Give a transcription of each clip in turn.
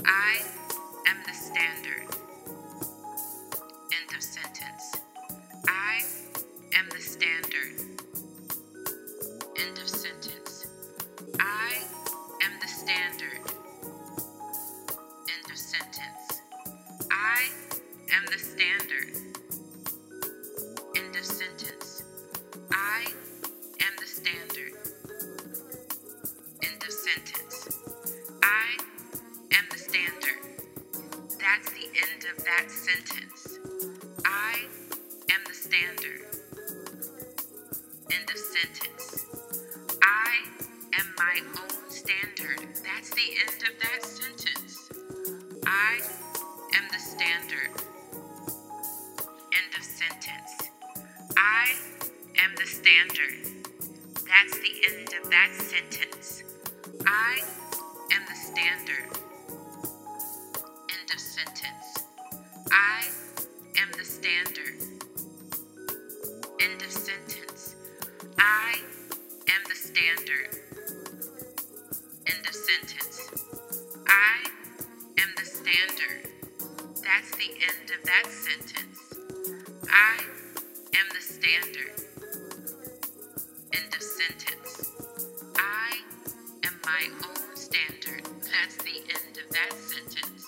I am the standard. End of sentence. I am the standard. End of sentence. I am the standard. End of sentence. I am the standard. End of sentence. I am the standard. End of sentence. I am the standard. That's the end of that sentence. I am the standard. End of sentence. I am my own standard. That's the end of that sentence. I am the standard. End of sentence. I am the standard. That's the end of that sentence. I am the standard. End of sentence. I am the standard. End of sentence. I am the standard. End of sentence. I am the standard. That's the end of that sentence. I am the standard. End of sentence. I am my own standard. That's the end of that sentence.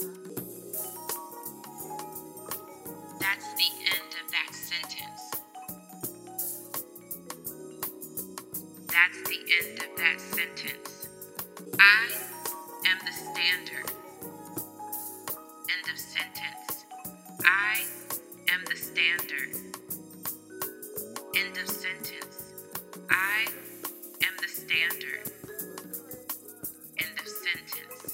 That's the end of that sentence. That's the end of that sentence. I am the standard. End of sentence. I am the standard. End of sentence. I am the standard. End of sentence.